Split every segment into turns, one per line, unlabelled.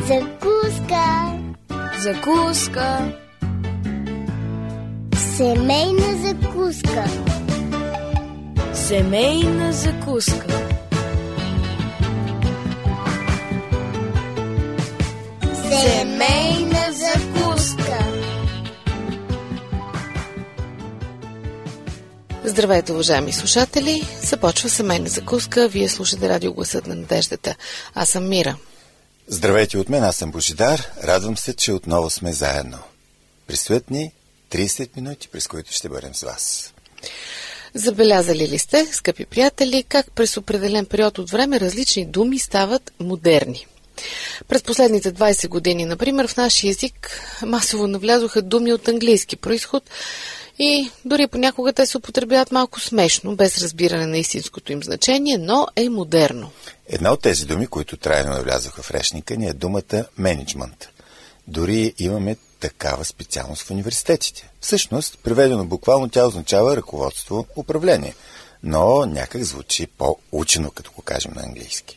Закуска.
Закуска.
Семейна закуска.
Семейна закуска.
Семейна закуска.
Здравейте, уважаеми слушатели! Започва семейна закуска. Вие слушате радио Гласът на надеждата. Аз съм Мира.
Здравейте от мен, аз съм Божидар. Радвам се, че отново сме заедно. Предстоят ни 30 минути, през които ще бъдем с вас.
Забелязали ли сте, скъпи приятели, как през определен период от време различни думи стават модерни? През последните 20 години, например, в нашия език масово навлязоха думи от английски произход и дори понякога те се употребяват малко смешно, без разбиране на истинското им значение, но е модерно.
Една от тези думи, които трайно навлязоха в речника ни, е думата менеджмент. Дори имаме такава специалност в университетите. Всъщност, преведено буквално, тя означава ръководство, управление, но някак звучи по-учено, като го кажем на английски.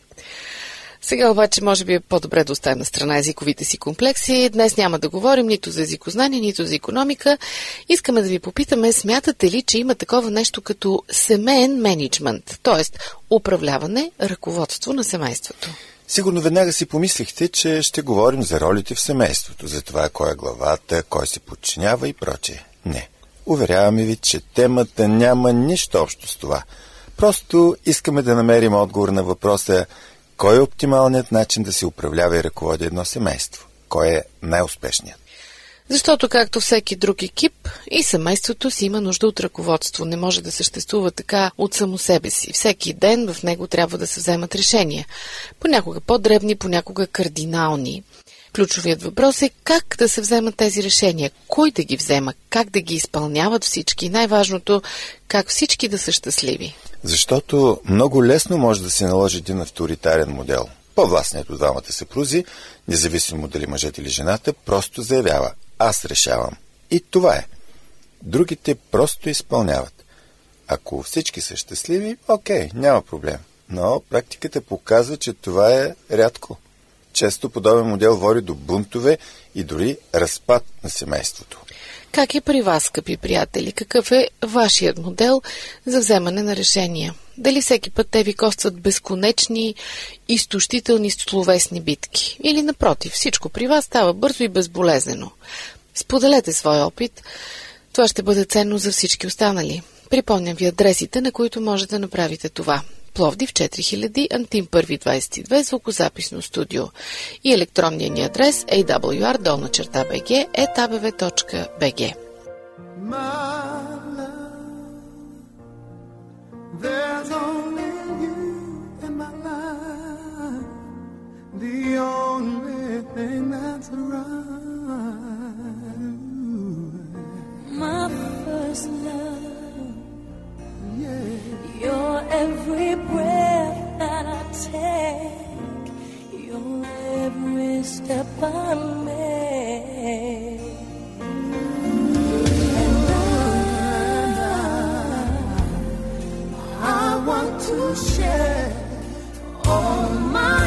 Сега обаче може би е по-добре да оставим на страна езиковите си комплекси. Днес няма да говорим нито за езикознание, нито за икономика. Искаме да ви попитаме, смятате ли, че има такова нещо като семейен мениджмънт, т.е. управляване, ръководство на семейството?
Сигурно веднага си помислихте, че ще говорим за ролите в семейството, за това кой е главата, кой се подчинява и прочее. Не. Уверяваме ви, че темата няма нищо общо с това. Просто искаме да намерим отговор на въпроса кой е оптималният начин да се управлява и ръководи едно семейство? Кой е най-успешният?
Защото, както всеки друг екип, и семейството си има нужда от ръководство. Не може да съществува така от само себе си. Всеки ден в него трябва да се вземат решения. Понякога по-дребни, понякога кардинални. Ключовият въпрос е как да се вземат тези решения, кой да ги взема, как да ги изпълняват всички и най-важното, как всички да са щастливи.
Защото много лесно може да се наложи един авторитарен модел. По-властният от двамата съпрузи, независимо дали мъжът или жената, просто заявява: аз решавам. И това е. Другите просто изпълняват. Ако всички са щастливи, окей, няма проблем. Но практиката показва, че това е рядко. Често подобен модел води до бунтове и дори разпад на семейството.
Как е при вас, скъпи приятели? Какъв е вашият модел за вземане на решения? Дали всеки път те ви костват безконечни, изтощителни словесни битки? Или напротив, всичко при вас става бързо и безболезнено? Споделете своя опит. Това ще бъде ценно за всички останали. Припомням ви адресите, на които можете да направите това. Пловдив 4000, Антим 1 22, звукозаписно студио. И електронният ни адрес awr@abv.bg.
Your every breath that I take, your every step I make, and I want to share all my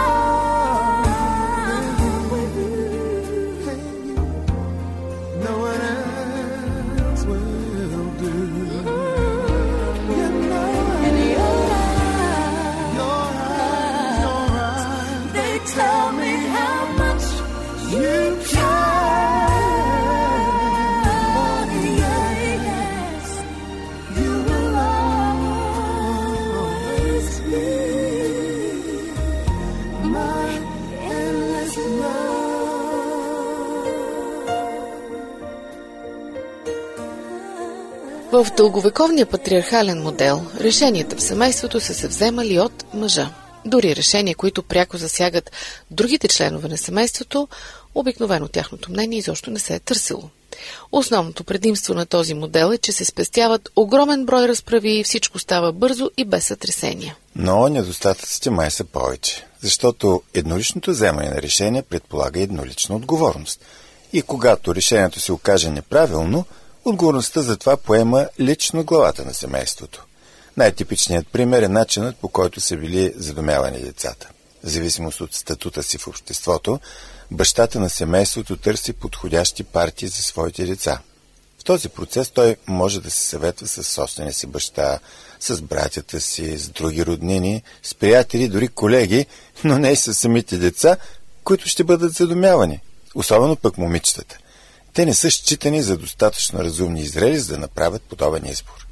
love with you. No one else will do. Tell me how much you care. Yes, you will always be my endless love.
В дълговековния патриархален модел решенията в семейството са се вземали от мъжа. Дори решения, които пряко засягат другите членове на семейството, обикновено тяхното мнение изобщо не се е търсило. Основното предимство на този модел е, че се спестяват огромен брой разправи и всичко става бързо и без сътресения.
Но недостатъците май са повече, защото едноличното вземане на решение предполага еднолична отговорност. И когато решението се окаже неправилно, отговорността за това поема лично главата на семейството. Най-типичният пример е начинът, по който са били задумявани децата. В зависимост от статута си в обществото, бащата на семейството търси подходящи партии за своите деца. В този процес той може да се съветва с собствения си баща, с братята си, с други роднини, с приятели, дори колеги, но не и с самите деца, които ще бъдат задумявани, особено пък момичетата. Те не са считани за достатъчно разумни и зрели, за да направят подобен избор.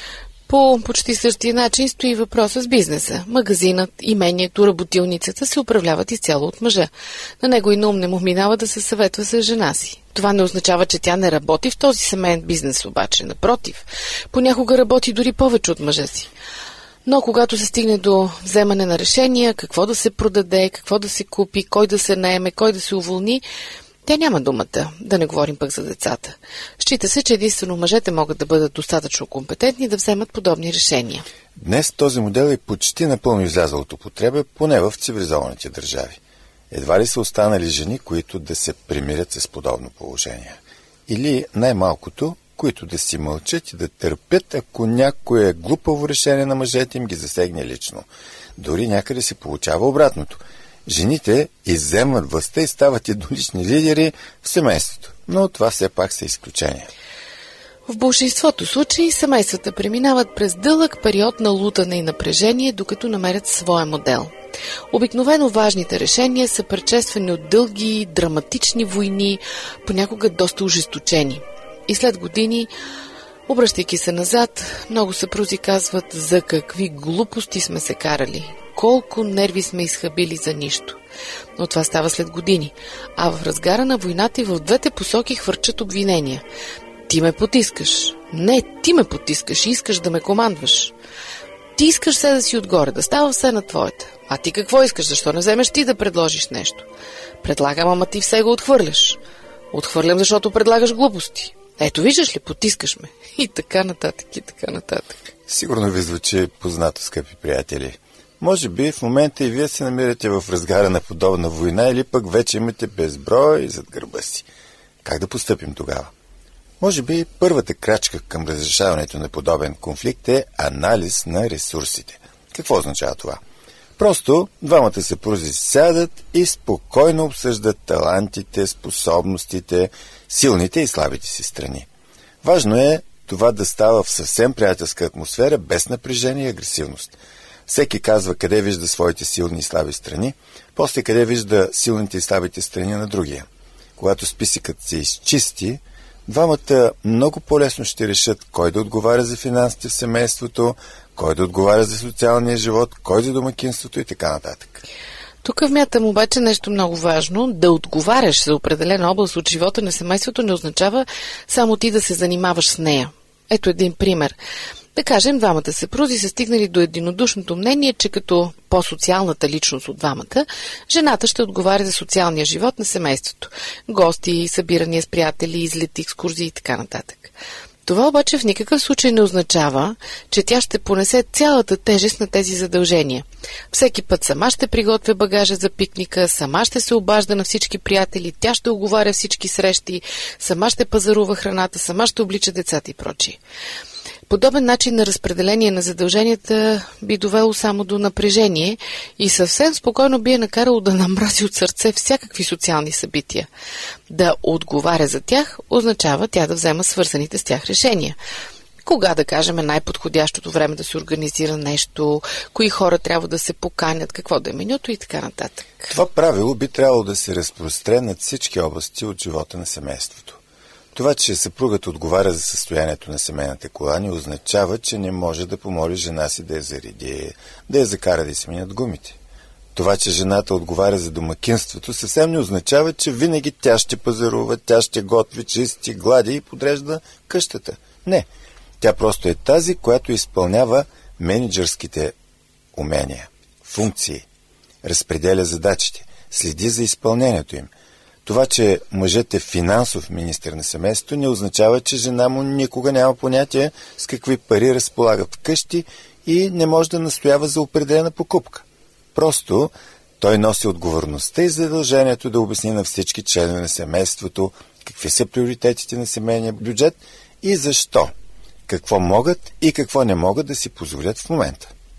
По почти същия начин стои въпроса с бизнеса. Магазинът, имението, работилницата се управляват изцяло от мъжа. На него и на ум не му минава да се съветва с жена си. Това не означава, че тя не работи в този семейен бизнес, обаче. Напротив, понякога работи дори повече от мъжа си. Но когато се стигне до вземане на решения, какво да се продаде, какво да се купи, кой да се наеме, кой да се уволни, тя няма думата, да не говорим пък за децата. Счита се, че единствено мъжете могат да бъдат достатъчно компетентни да вземат подобни решения.
Днес този модел е почти напълно излязъл от употреба, поне в цивилизованите държави. Едва ли са останали жени, които да се примирят с подобно положение. Или най-малкото, които да си мълчат и да търпят, ако някое глупаво решение на мъжете им ги засегне лично. Дори някъде се получава обратното. Жените изземват властта и стават еднолични лидери в семейството, но това все пак са изключения.
В большинството случаи семействата преминават през дълъг период на лутане и напрежение, докато намерят своя модел. Обикновено важните решения са предшествани от дълги, драматични войни, понякога доста ожесточени. И след години, обръщайки се назад, много съпрузи казват за какви глупости сме се карали. Колко нерви сме изхабили за нищо. Но това става след години. А в разгара на войната и в двете посоки хвърчат обвинения. Ти ме потискаш. Не, ти ме потискаш и искаш да ме командваш. Ти искаш все да си отгоре, да става все на твоята. А ти какво искаш? Защо не вземеш ти да предложиш нещо? Предлагам, ама ти все го отхвърляш. Отхвърлям, защото предлагаш глупости. Ето, виждаш ли, потискаш ме. И така нататък, и така нататък.
Сигурно ви звучи познато, скъпи приятели. Може би в момента и вие се намирате в разгара на подобна война или пък вече имате безброй зад гърба си. Как да постъпим тогава? Може би първата крачка към разрешаването на подобен конфликт е анализ на ресурсите. Какво означава това? Просто двамата съпрузи сядат и спокойно обсъждат талантите, способностите, силните и слабите си страни. Важно е това да става в съвсем приятелска атмосфера, без напрежение и агресивност. Всеки казва къде вижда своите силни и слаби страни, после къде вижда силните и слабите страни на другия. Когато списъкът се изчисти, двамата много по-лесно ще решат кой да отговаря за финансите в семейството, кой да отговаря за социалния живот, кой за домакинството и така нататък.
Тук вмятам обаче нещо много важно. Да отговаряш за определена област от живота на семейството не означава само ти да се занимаваш с нея. Ето един пример. Да кажем, двамата съпрузи са стигнали до единодушното мнение, че като по-социалната личност от двамата, жената ще отговаря за социалния живот на семейството. Гости, събирания с приятели, излети, екскурзии и така нататък. Това обаче в никакъв случай не означава, че тя ще понесе цялата тежест на тези задължения. Всеки път сама ще приготвя багажа за пикника, сама ще се обажда на всички приятели, тя ще оговаря всички срещи, сама ще пазарува храната, сама ще облича децата и прочие. Подобен начин на разпределение на задълженията би довело само до напрежение и съвсем спокойно би я накарало да намрази от сърце всякакви социални събития. Да отговаря за тях означава тя да взема свързаните с тях решения. Кога, да кажем, е най-подходящото време да се организира нещо, кои хора трябва да се поканят, какво да е менюто и така нататък.
Това правило би трябвало да се разпростре над всички области от живота на семейството. Това, че съпругът отговаря за състоянието на семейната кола, не означава, че не може да помоли жена си да я зареди, да я закара да си минат гумите. Това, че жената отговаря за домакинството, съвсем не означава, че винаги тя ще пазарува, тя ще готви, чисти, глади и подрежда къщата. Не, тя просто е тази, която изпълнява мениджърските умения, функции, разпределя задачите, следи за изпълнението им. Това, че мъжът е финансов министър на семейството, не означава, че жена му никога няма понятие с какви пари разполагат вкъщи и не може да настоява за определена покупка. Просто той носи отговорността и задължението да обясни на всички членове на семейството какви са приоритетите на семейния бюджет и защо, какво могат и какво не могат да си позволят в момента.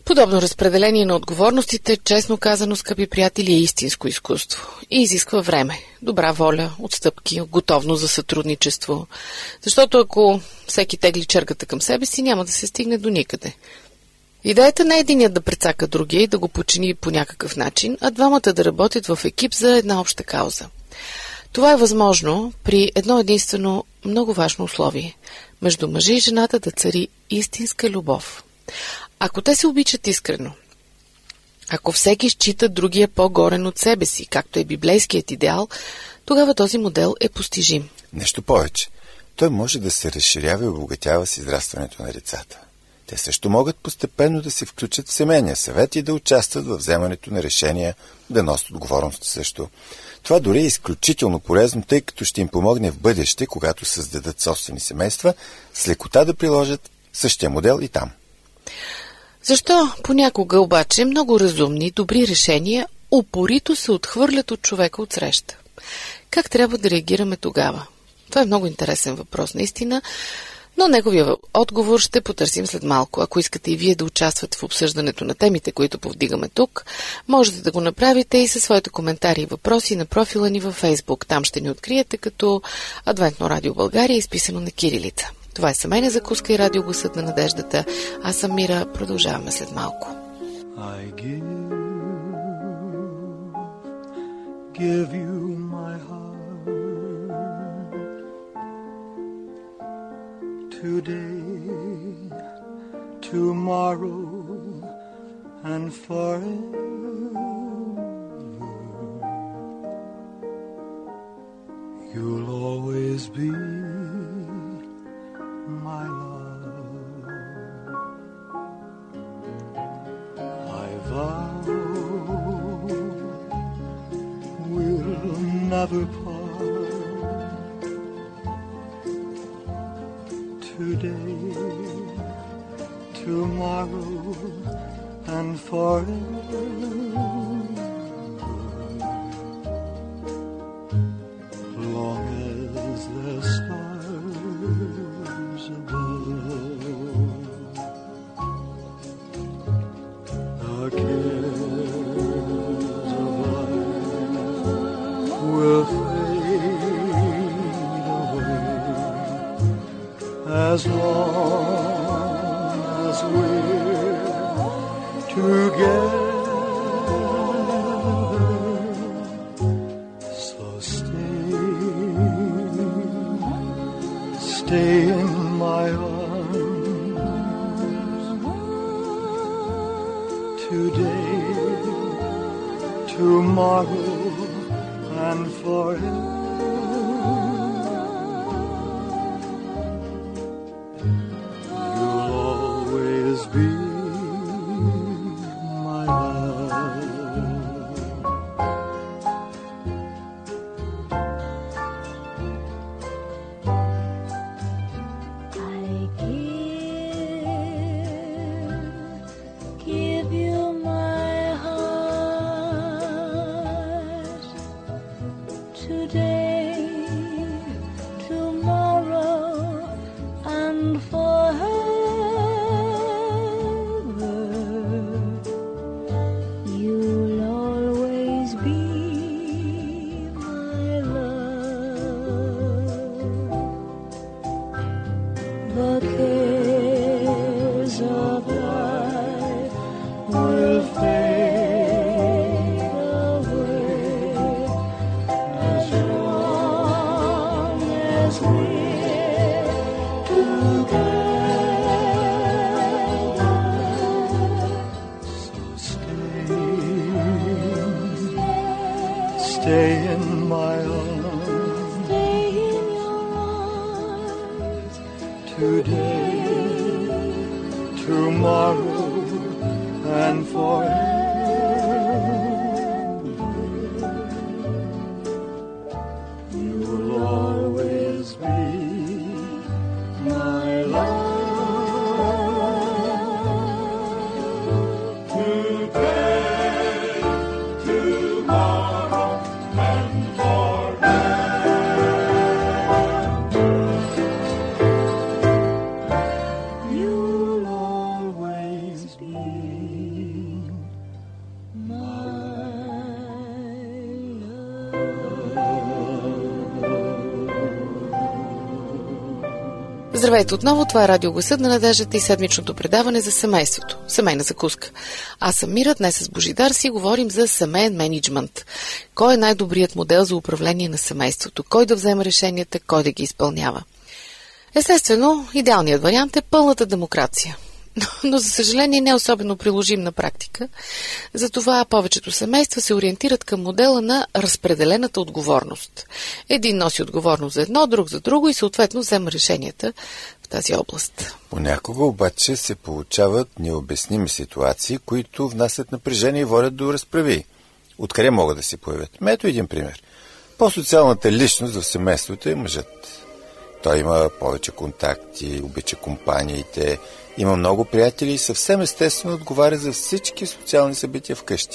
Подобно разпределение на отговорностите, честно казано, скъпи приятели, е истинско изкуство и изисква време, добра воля, отстъпки, готовност за сътрудничество. Защото ако всеки тегли чергата към себе си, няма да се стигне до никъде. Идеята не е единият да прецака другия и да го почини по някакъв начин, а двамата да работят в екип за една обща кауза. Това е възможно при едно единствено много важно условие – между мъжа и жената да цари истинска любов. Ако те се обичат искрено, ако всеки счита другия по-горен от себе си, както е библейският идеал, тогава този модел е постижим.
Нещо повече. Той може да се разширява и обогатява с израстването на децата. Те също могат постепенно да се включат в семейния съвет и да участват в вземането на решения, да носят отговорност също. Това дори е изключително полезно, тъй като ще им помогне в бъдеще, когато създадат собствени семейства, с лекота да приложат същия модел и там.
Защо понякога обаче много разумни, добри решения упорито се отхвърлят от човека от среща? Как трябва да реагираме тогава? Това е много интересен въпрос, наистина, но неговия отговор ще потърсим след малко. Ако искате и вие да участвате в обсъждането на темите, които повдигаме тук, можете да го направите и със своите коментари и въпроси на профила ни във Фейсбук. Там ще ни откриете като Адвентно радио България, изписано на кирилица. Това е Семейна закуска и радио Гласът на надеждата. Аз съм Мира. Продължаваме след малко.
I give you my heart today, tomorrow and forever. You'll always be my love. I vow we'll never part. Today, tomorrow, and forever. Long as there's stars above, the cares of life will fade away as long as we're together. So stay in my arms today, tomorrow, and forever. You'll always be my love.
I give you my heart today, tomorrow, and forever. You'll always be my love. The cares of life will fade away as long as we're together.
So stay in my arms
Stay in your arms
today, tomorrow, and forever. You will always be my love. Today, tomorrow, and forever. You'll always be
Здравейте отново, това е Радио Гласът на надеждата и седмичното предаване за семейството. Семейна закуска. Аз съм Мира, днес с Божидар си говорим за семейен мениджмънт. Кой е най-добрият модел за управление на семейството? Кой да вземе решенията, кой да ги изпълнява? Естествено, идеалният вариант е пълната демокрация. Но за съжаление не е особено приложим на практика. Затова повечето семейства се ориентират към модела на разпределената отговорност. Един носи отговорност за едно, друг за друго и съответно взема решенията в тази област.
Понякога обаче се получават необясними ситуации, които внасят напрежение и водят до разправи. Откъде могат да се появят? Ето един пример. По-социалната личност в семейството е мъжът. Той има повече контакти, обича компаниите, има много приятели и съвсем естествено отговаря за всички социални събития вкъщи.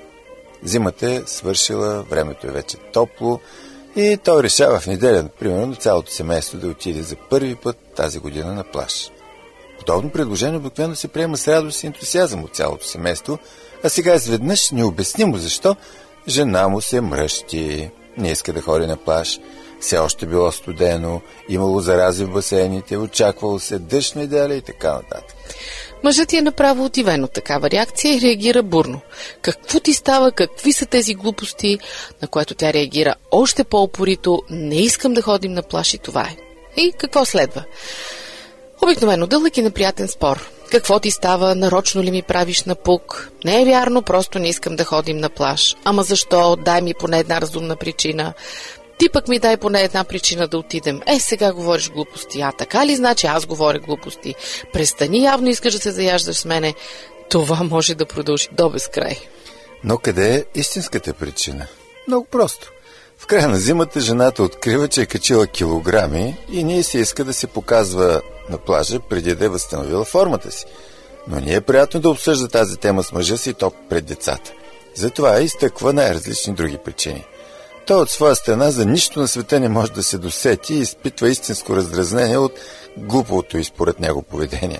Зимата е свършила, времето е вече топло и той решава в неделя, примерно, цялото семейство да отиде за първи път тази година на плаж. Подобно предложение обикновено се приема с радост и ентусиазъм от цялото семейство, а сега изведнъж необяснимо защо жена му се мръщи, не иска да ходи на плаж. Все още било студено, имало зарази в басейните, очаквало се дъжд неделя и така нататък.
Мъжът ти е направо удивен от такава реакция и реагира бурно. Какво ти става, какви са тези глупости, на което тя реагира още по-упорито, не искам да ходим на плаж и това е. И какво следва? Обикновено дълъг и неприятен спор. Какво ти става, нарочно ли ми правиш напук? Не е вярно, просто не искам да ходим на плаж. Ама защо? Дай ми поне една разумна причина. Ти пък ми дай поне една причина да отидем. Сега говориш глупости. А така ли значи аз говоря глупости? Престани, явно искаш да се заяждаш с мене. Това може да продължи до безкрай.
Но къде е истинската причина? Много просто. В края на зимата жената открива, че е качила килограми и не се иска да се показва на плажа преди да е възстановила формата си. Но не е приятно да обсъжда тази тема с мъжа си и то пред децата. Затова изтъква най-различни други причини. Той от своя страна за нищо на света не може да се досети и изпитва истинско раздразнение от глуповото и според него поведение.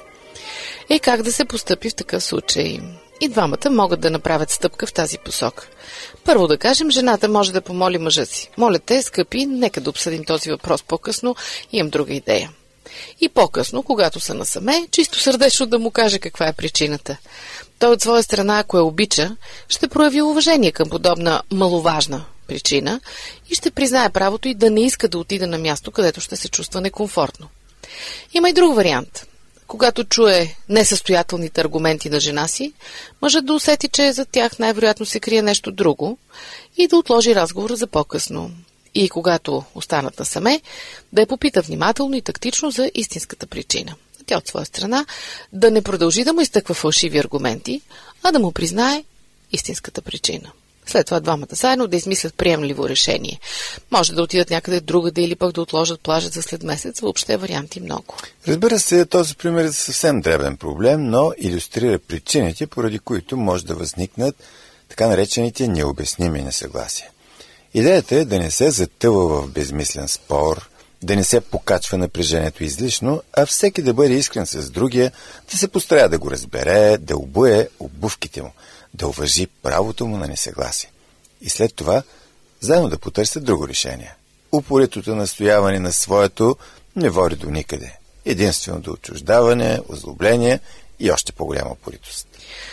Как да се постъпи в такъв случай? И двамата могат да направят стъпка в тази посока. Първо да кажем, жената може да помоли мъжа си. Моля те, скъпи, нека да обсъдим този въпрос по-късно, имам друга идея. И по-късно, когато са насаме, чисто сърдечно да му каже каква е причината. Той от своя страна, ако я обича, ще прояви уважение към подобна маловажна причина и ще признае правото и да не иска да отида на място, където ще се чувства некомфортно. Има и друг вариант. Когато чуе несъстоятелните аргументи на жена си, мъжът да усети, че за тях най-вероятно се крие нещо друго и да отложи разговора за по-късно. И когато останат насаме, да я попита внимателно и тактично за истинската причина. Тя от своя страна да не продължи да му изтъква фалшиви аргументи, а да му признае истинската причина. След това двамата заедно да измислят приемливо решение. Може да отидат някъде другаде или пък да отложат плажът за след месец. Въобще варианти много.
Разбира се, този пример е съвсем дребен проблем, но илюстрира причините, поради които може да възникнат така наречените необясними несъгласия. Идеята е да не се затъва в безмислен спор, да не се покачва напрежението излишно, а всеки да бъде искрен с другия, да се постарае да го разбере, да обуе обувките му, да уважи правото му на несъгласие. И след това заедно да потърсят друго решение. Упоритото настояване на своето не води до никъде. Единствено до отчуждаване, озлобление и още по-голяма упоритост.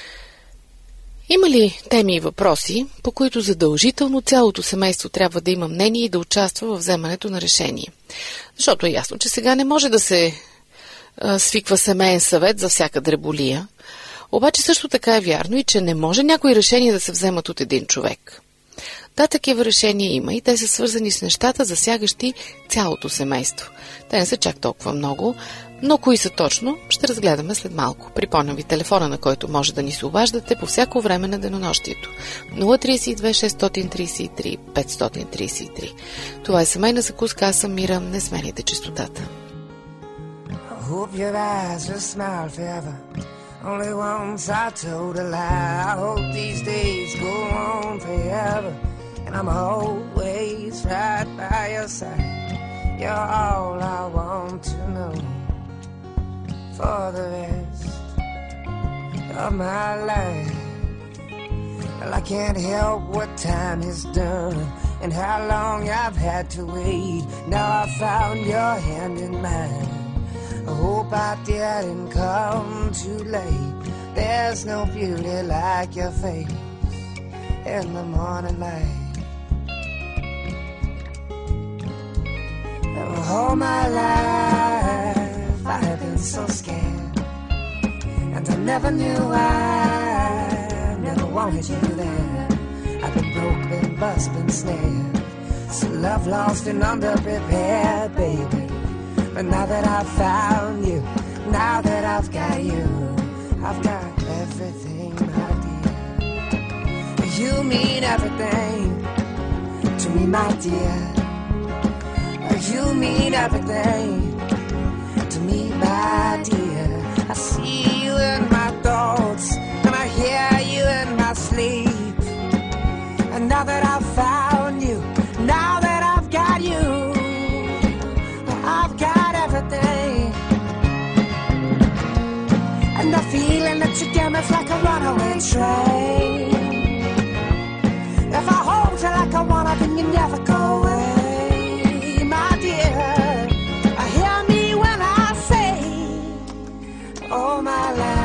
Има ли теми и въпроси, по които задължително цялото семейство трябва да има мнение и да участва в вземането на решение? Защото е ясно, че сега не може да се свиква семейен съвет за всяка дреболия. Обаче също така е вярно и че не може някои решения да се вземат от един човек. Да, такива решения има и те са свързани с нещата, засягащи цялото семейство. Те не са чак толкова много, но кои са точно, ще разгледаме след малко. Припомням ви телефона, на който може да ни се обаждате по всяко време на денонощието. 032 633 533. Това е семейна закуска, аз съм Мира, не сменяйте честотата.
Only once I told a lie. I hope these days go on forever, and I'm always right by your side. You're all I want to know for the rest of my life. Well, I can't help what time has done and how long I've had to wait. Now I found your hand in mine. I hope I didn't come too late. There's no beauty like your face in the morning light. And all my life I've been so scared, and I never knew I never wanted you there. I've been broke, been bust, been snared, so love lost and underprepared, baby. But now that I've found you, now that I've got you, I've got everything, my dear. You mean everything to me, my dear. You mean everything to me, my dear. I see you in my thoughts, and I hear you in my sleep. And now that I've found you, now that I've got you, I've got everything. And the feeling that you give me's like a runaway train. If I hold you like I wanna, then you never go away. My dear, hear me when I say, all my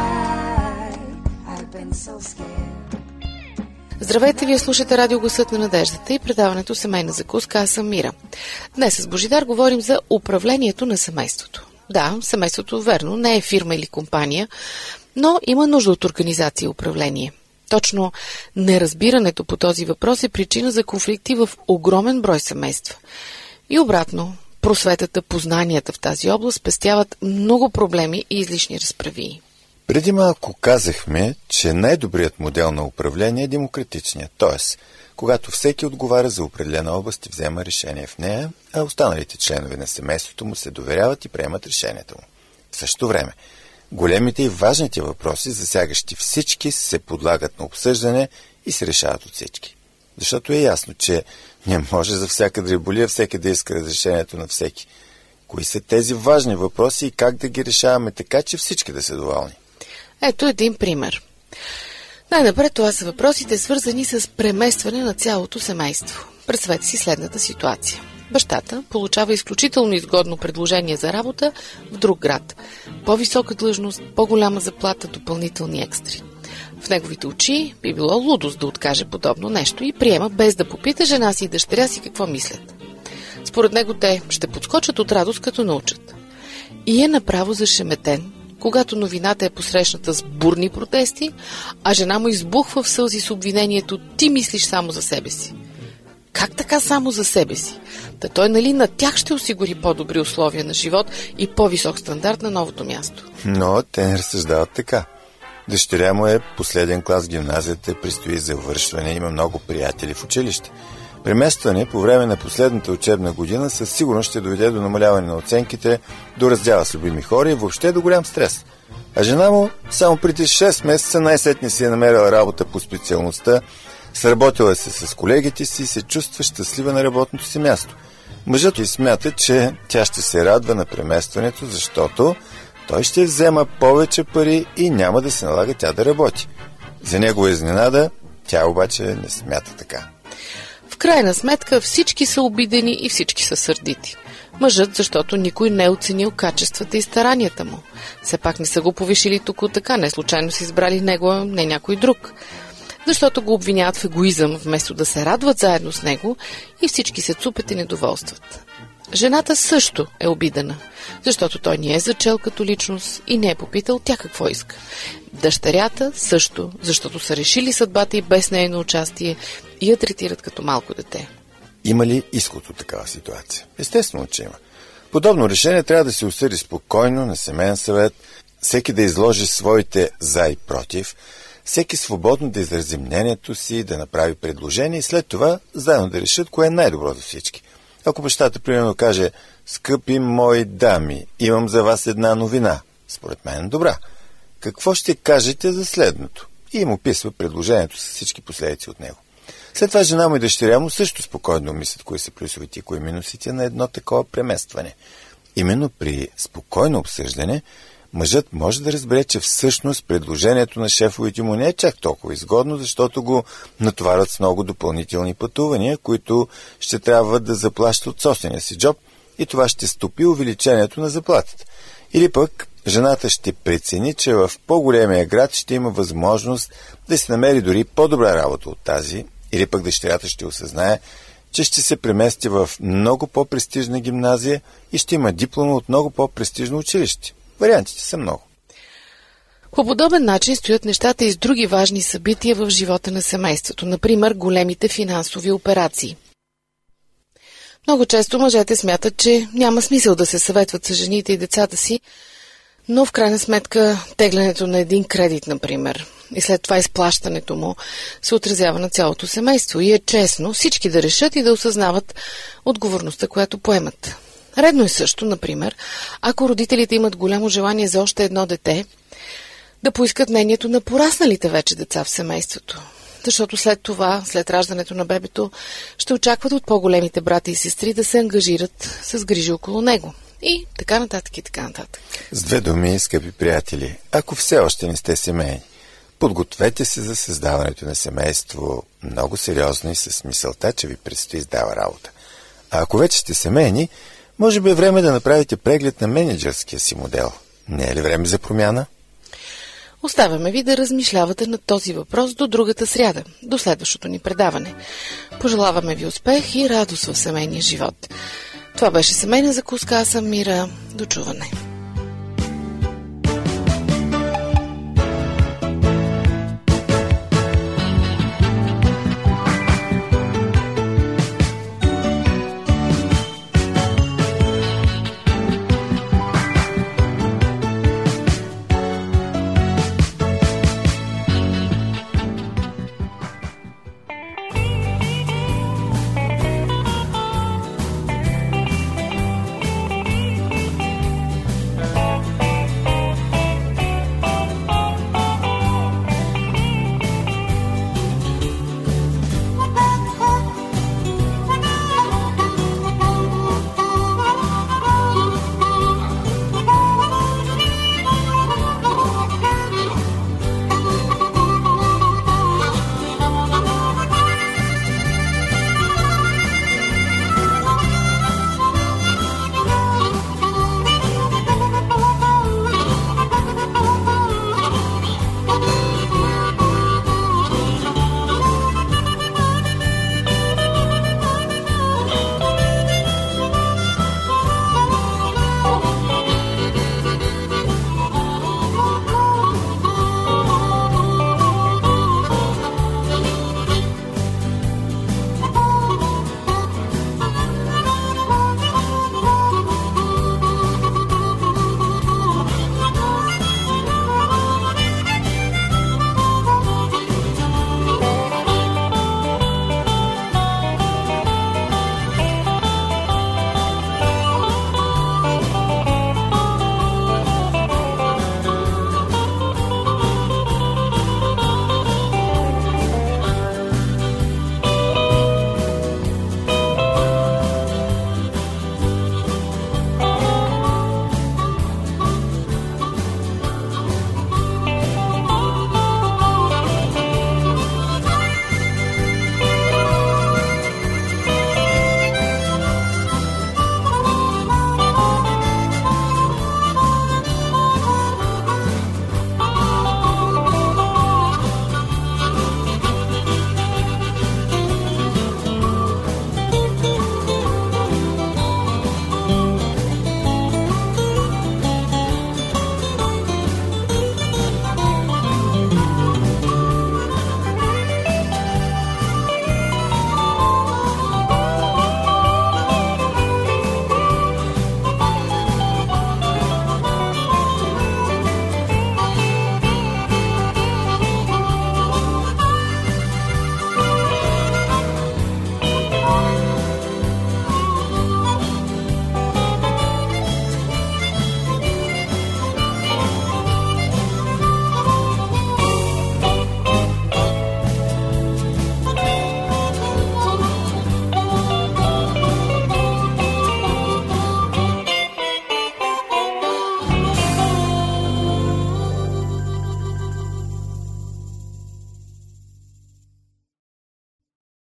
life I've been so scared.
Здравейте, вие слушате Радио Гласът на надеждата и предаването Семейна закуска. Аз съм Мира. Днес с Божидар говорим за управлението на семейството. Да, семейството, верно, не е фирма или компания, но има нужда от организация и управление. Точно неразбирането по този въпрос е причина за конфликти в огромен брой семейства. И обратно, просветата, познанията в тази област спестяват много проблеми и излишни разправии.
Преди малко казахме, че най-добрият модел на управление е демократичният, т.е. когато всеки отговаря за определена област и взема решение в нея, а останалите членове на семейството му се доверяват и приемат решенията му. В същото време, големите и важните въпроси, засягащи всички, се подлагат на обсъждане и се решават от всички. Защото е ясно, че не може за всяка дреболия всеки да иска разрешението на всеки. Кои са тези важни въпроси и как да ги решаваме така, че всички да са доволни?
Ето един пример. Най-напред това са въпросите, свързани с преместване на цялото семейство. Представете си следната ситуация. Бащата получава изключително изгодно предложение за работа в друг град. По-висока длъжност, по-голяма заплата, допълнителни екстри. В неговите очи би било лудост да откаже подобно нещо и приема без да попита жена си и дъщеря си какво мислят. Според него те ще подскочат от радост, като научат. И е направо зашеметен, когато новината е посрещната с бурни протести, а жена му избухва в сълзи с обвинението: ти мислиш само за себе си. Как така само за себе си? Та той нали на тях ще осигури по-добри условия на живот и по-висок стандарт на новото място.
Но те не разсъждават така. Дъщеря му е последен клас в гимназията, предстои завършване, има много приятели в училище. Преместване по време на последната учебна година със сигурност ще доведе до намаляване на оценките, до раздяла с любими хора и въобще до голям стрес. А жена му само преди 6 месеца най-сетне си е намерила работа по специалността, сработила се с колегите си и се чувства щастлива на работното си място. Мъжът й смята, че тя ще се радва на преместването, защото той ще взема повече пари и няма да се налага тя да работи. За негова изненада, тя обаче не смята така.
В крайна сметка всички са обидени и всички са сърдити. Мъжът, защото никой не е оценил качествата и старанията му. Все пак не са го повишили тук така, не случайно са избрали него, не някой друг. Защото го обвиняват в егоизъм, вместо да се радват заедно с него, и всички се цупят и недоволстват. Жената също е обидена, защото той не е зачел като личност и не е попитал тя какво иска. Дъщерята също, защото са решили съдбата и без нейно участие и я третират като малко дете.
Има ли изход от такава ситуация? Естествено, че има. Подобно решение трябва да се осъди спокойно на семейен съвет, всеки да изложи своите за и против, всеки свободно да изрази мнението си, да направи предложение и след това заедно да решат кое е най-добро за всички. Ако бащата, примерно, каже: скъпи мои дами, имам за вас една новина, според мен добра. Какво ще кажете за следното? И им описва предложението с всички последици от него. След това жена му и дъщеря му също спокойно мислят кои са плюсовите и кои минусите на едно такова преместване. Именно при спокойно обсъждане мъжът може да разбере, че всъщност предложението на шефовете му не е чак толкова изгодно, защото го натоварват с много допълнителни пътувания, които ще трябва да заплащат от собствения си джоб, и това ще стопи увеличението на заплатата. Или пък жената ще прецени, че в по-големия град ще има възможност да се намери дори по-добра работа от тази, или пък дъщерята ще осъзнае, че ще се премести в много по-престижна гимназия и ще има диплома от много по-престижно училище. Вариантите са много.
По подобен начин стоят нещата и с други важни събития в живота на семейството, например големите финансови операции. Много често мъжете смятат, че няма смисъл да се съветват с жените и децата си, но в крайна сметка теглянето на един кредит, например, и след това изплащането му се отразява на цялото семейство и е честно всички да решат и да осъзнават отговорността, която поемат. Редно е също, например, ако родителите имат голямо желание за още едно дете, да поискат мнението на порасналите вече деца в семейството. Защото след това, след раждането на бебето, ще очакват от по-големите брати и сестри да се ангажират с грижи около него. И така нататък, и така нататък.
С две думи, скъпи приятели, ако все още не сте семейни, подгответе се за създаването на семейство много сериозно и с мисълта, че ви предстои сдава работа. А ако вече сте семейни, може би е време да направите преглед на мениджърския си модел. Не е ли време за промяна?
Оставяме ви да размишлявате на този въпрос до другата сряда, до следващото ни предаване. Пожелаваме ви успех и радост в семейния живот. Това беше семейна закуска, аз съм Мира. До чуване.